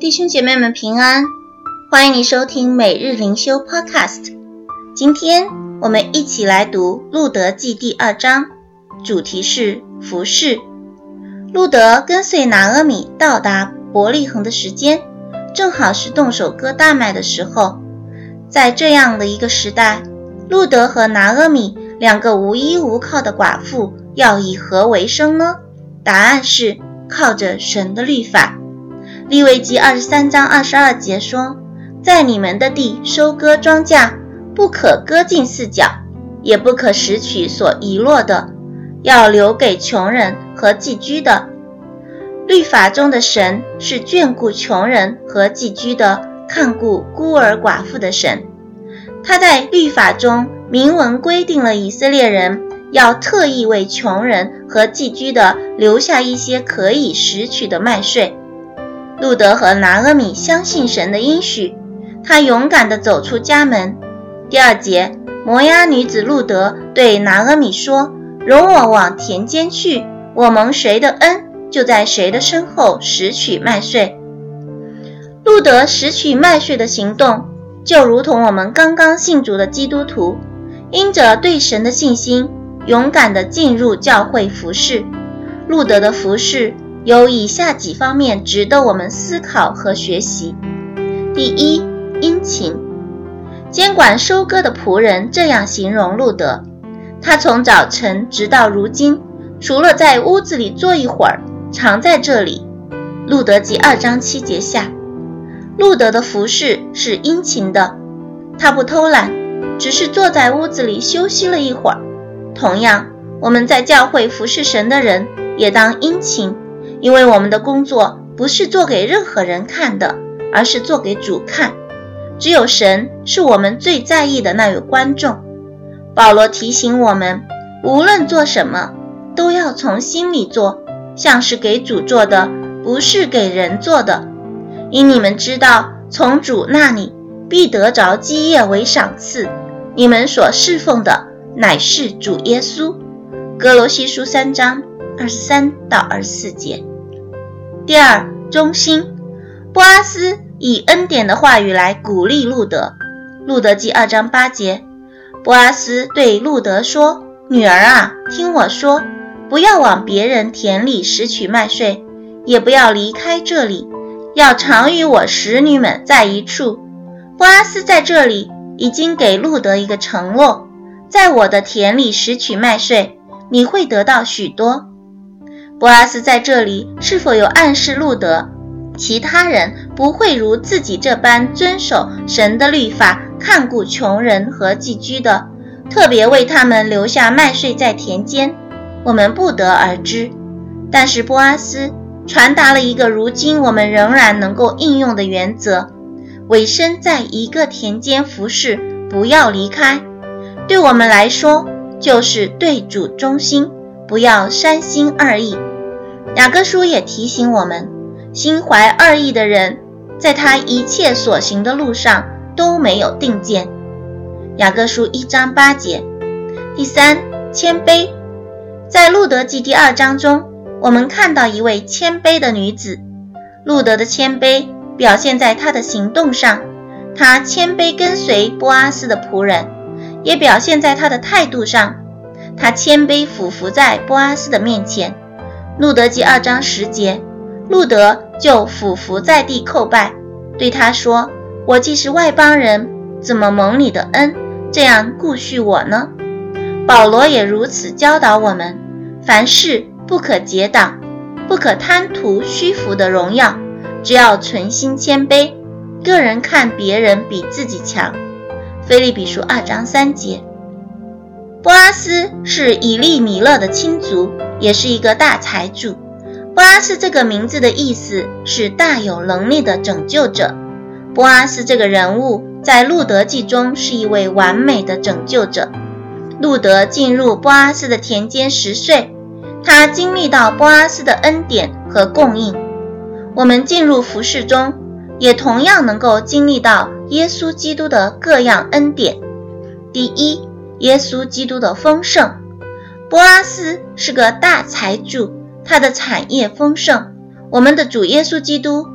弟兄姐妹们平安，欢迎你收听每日灵修 Podcast。 今天我们一起来读路得记第2章，主题是服事。路得跟随拿俄米到达伯利恒的时间，正好是动手割大麦的时候。在这样的一个时代，路得和拿俄米两个无依无靠的寡妇要以何为生呢？答案是靠着神的律法。利未记23章22节说，在你们的地收割庄稼，不可割尽4角，也不可拾取所遗落的，要留给穷人和寄居的。律法中的神是眷顾穷人和寄居的，看顾孤儿寡妇的神。他在律法中明文规定了以色列人要特意为穷人和寄居的留下一些可以拾取的麦穗。路得和拿俄米相信神的应许，他勇敢地走出家门。第2节，摩押女子路得对拿俄米说，容我往田间去，我蒙谁的恩，就在谁的身后拾取麦穗。路得拾取麦穗的行动，就如同我们刚刚信主的基督徒，因着对神的信心，勇敢地进入教会服事。路得的服事有以下几方面值得我们思考和学习。第一，殷勤。监管收割的仆人这样形容路得，他从早晨直到如今，除了在屋子里坐一会儿，常在这里。路得记2章7节下，路得的服事是殷勤的，他不偷懒，只是坐在屋子里休息了一会儿。同样，我们在教会服事神的人也当殷勤，因为我们的工作不是做给任何人看的，而是做给主看。只有神是我们最在意的那位观众。保罗提醒我们，无论做什么，都要从心里做，像是给主做的，不是给人做的。因你们知道，从主那里必得着基业为赏赐，你们所侍奉的乃是主耶稣。哥罗西书3章23到24节。第二，忠心。波阿斯以恩典的话语来鼓励路得。路得记2章8节，波阿斯对路得说，女儿啊，听我说，不要往别人田里拾取麦穗，也不要离开这里，要常与我使女们在一处。波阿斯在这里已经给路得一个承诺，在我的田里拾取麦穗，你会得到许多。波阿斯在这里是否有暗示路得，其他人不会如自己这般遵守神的律法，看顾穷人和寄居的，特别为他们留下麦穗在田间？我们不得而知。但是波阿斯传达了一个如今我们仍然能够应用的原则，委身在一个田间服事，不要离开。对我们来说，就是对主忠心，不要三心二意。雅各书也提醒我们，心怀二意的人，在他一切所行的路上都没有定见。雅各书1章8节。第三，谦卑。在路得记第2章中，我们看到一位谦卑的女子。路得的谦卑表现在她的行动上，她谦卑跟随波阿斯的仆人，也表现在她的态度上，她谦卑俯伏在波阿斯的面前。路得记2章10节，路得就俯伏在地叩拜，对他说，我既是外邦人，怎么蒙你的恩，这样顾恤我呢？保罗也如此教导我们，凡事不可结党，不可贪图虚浮的荣耀，只要存心谦卑，个人看别人比自己强。腓立比书2章3节。波阿斯是以利米勒的亲族，也是一个大财主。波阿斯这个名字的意思是大有能力的拯救者。波阿斯这个人物在路得记中是一位完美的拯救者。路得进入波阿斯的田间10岁，他经历到波阿斯的恩典和供应。我们进入服事中，也同样能够经历到耶稣基督的各样恩典。第一，耶稣基督的丰盛。波阿斯是个大财主，他的产业丰盛。我们的主耶稣基督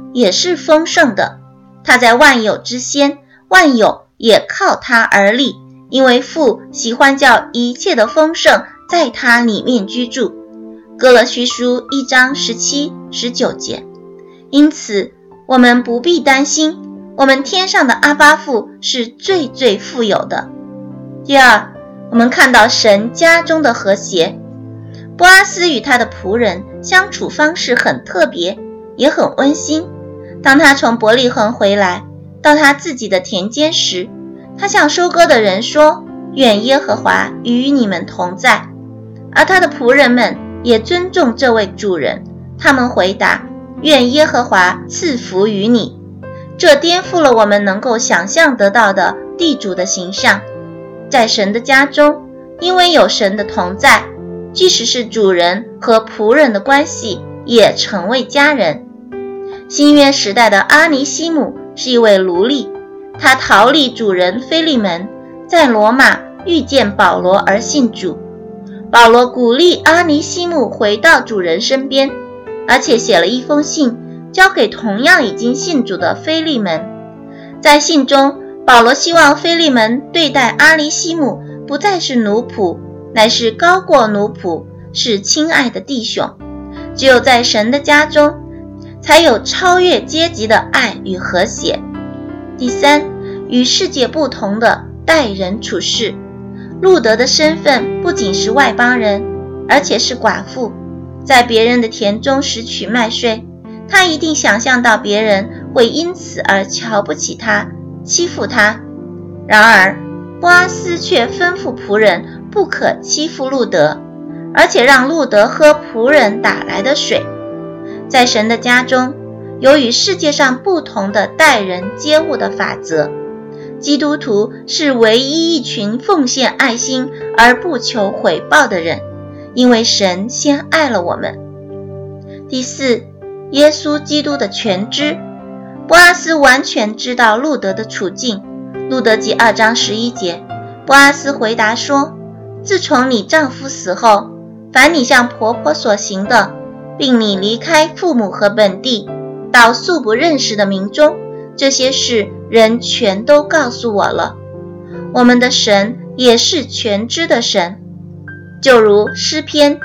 也是丰盛的。他在万有之先，万有也靠他而立，因为父喜欢叫一切的丰盛在他里面居住。哥罗西书1章17、19节。因此我们不必担心，我们天上的阿爸父是最最富有的。第二，我们看到神家中的和谐。波阿斯与他的仆人相处方式很特别，也很温馨。当他从伯利恒回来，到他自己的田间时，他向收割的人说，愿耶和华与你们同在。而他的仆人们也尊重这位主人，他们回答，愿耶和华赐福于你。这颠覆了我们能够想象得到的地主的形象。在神的家中，因为有神的同在，即使是主人和仆人的关系也成为家人。新约时代的阿尼西姆是一位奴隶，他逃离主人腓利门，在罗马遇见保罗而信主。保罗鼓励阿尼西姆回到主人身边，而且写了一封信交给同样已经信主的腓利门。在信中，保罗希望腓利门对待阿尼西姆不再是奴仆，乃是高过奴仆，是亲爱的弟兄。只有在神的家中，才有超越阶级的爱与和谐。第三，与世界不同的待人处事。路德的身份不仅是外邦人，而且是寡妇，在别人的田中拾取麦穗，他一定想象到别人会因此而瞧不起他，欺负他。然而波阿斯却吩咐仆人不可欺负路德，而且让路德喝仆人打来的水。在神的家中，有与世界上不同的待人接物的法则。基督徒是唯一一群奉献爱心而不求回报的人，因为神先爱了我们。第四，耶稣基督的全知。波阿斯完全知道路德的处境。路德记2章11节，波阿斯回答说，自从你丈夫死后，凡你向婆婆所行的，并你离开父母和本地，到素不认识的民中，这些事人全都告诉我了。我们的神也是全知的神，就如诗篇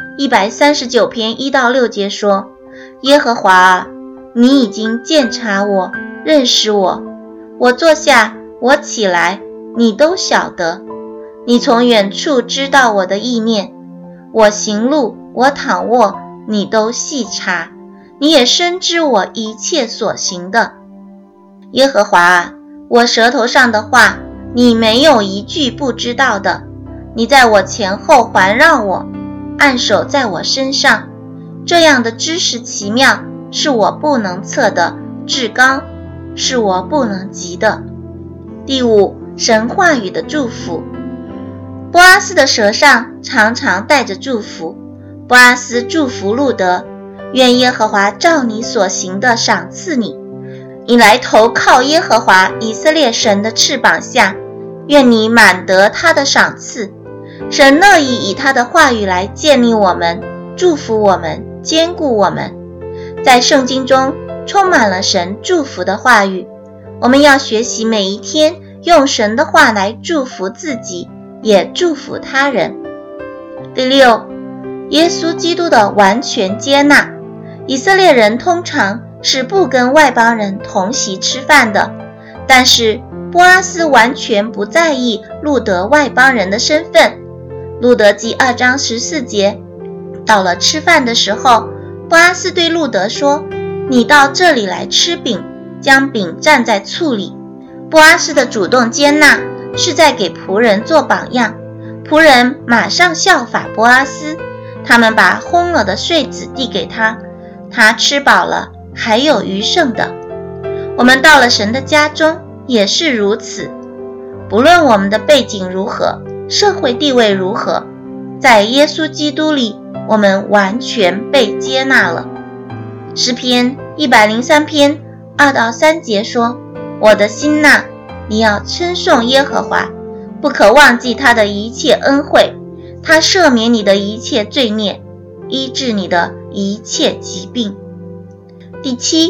139篇1到6节说，耶和华啊，你已经鉴察我，认识我，我坐下，我起来，你都晓得。你从远处知道我的意念，我行路，我躺卧，你都细察，你也深知我一切所行的。耶和华啊，我舌头上的话，你没有一句不知道的。你在我前后环绕我，按手在我身上，这样的知识奇妙，是我不能测的，至高，是我不能及的。第五，神话语的祝福。波阿斯的舌上常常带着祝福。波阿斯祝福路德，愿耶和华照你所行的赏赐你，你来投靠耶和华以色列神的翅膀下，愿你满得他的赏赐。神乐意以他的话语来建立我们，祝福我们，坚固我们。在圣经中充满了神祝福的话语，我们要学习每一天用神的话来祝福自己，也祝福他人。第六，耶稣基督的完全接纳。以色列人通常是不跟外邦人同席吃饭的，但是波阿斯完全不在意路德外邦人的身份。路德记2章14节，到了吃饭的时候，波阿斯对路德说，你到这里来吃饼，将饼蘸在醋里。波阿斯的主动接纳是在给仆人做榜样，仆人马上效法波阿斯，他们把烘了的穗子递给他，他吃饱了，还有余剩的。我们到了神的家中也是如此，不论我们的背景如何，社会地位如何，在耶稣基督里，我们完全被接纳了。诗篇103篇2到3节说，我的心哪，你要称颂耶和华，不可忘记他的一切恩惠，他赦免你的一切罪孽，医治你的一切疾病。第七，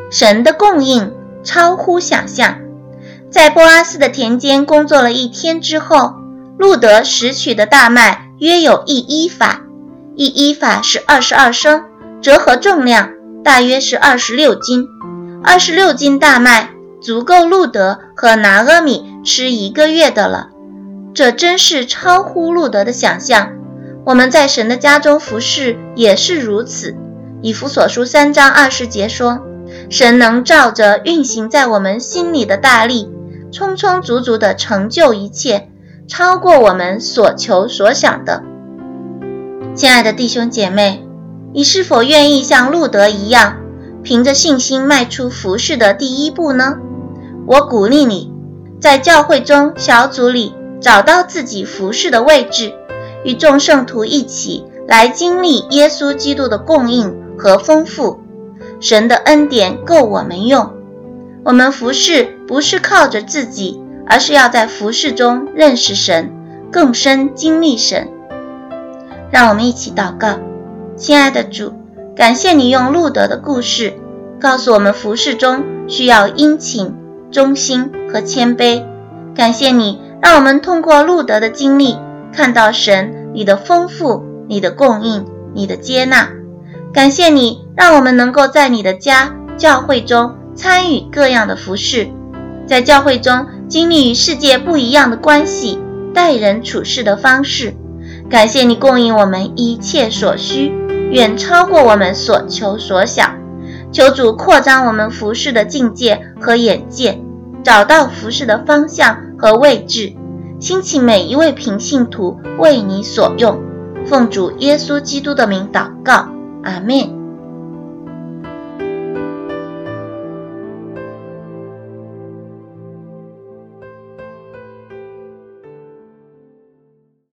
神的供应超乎想象。在波阿斯的田间工作了1天之后，路得拾取的大麦约有1伊法，1伊法是22升，折合重量大约是26斤。26斤大麦足够路得和拿俄米吃1个月的了。这真是超乎路得的想象。我们在神的家中服侍也是如此。以弗所书3章20节说，神能照着运行在我们心里的大力，充充足足地成就一切，超过我们所求所想的。亲爱的弟兄姐妹，你是否愿意像路得一样，凭着信心迈出服侍的第一步呢？我鼓励你，在教会中小组里找到自己服侍的位置，与众圣徒一起来经历耶稣基督的供应和丰富。神的恩典够我们用。我们服侍不是靠着自己，而是要在服侍中认识神，更深经历神。让我们一起祷告。亲爱的主，感谢你用路得的故事告诉我们服侍中需要殷勤、忠心和谦卑。感谢你让我们通过路得的经历看到神你的丰富、你的供应、你的接纳。感谢你让我们能够在你的家、教会中参与各样的服事，在教会中经历与世界不一样的关系、待人处事的方式。感谢你供应我们一切所需，远超过我们所求所想。求主扩张我们服事的境界和眼界，找到服事的方向和位置，兴起每一位平信徒为你所用。奉主耶稣基督的名祷告，阿们。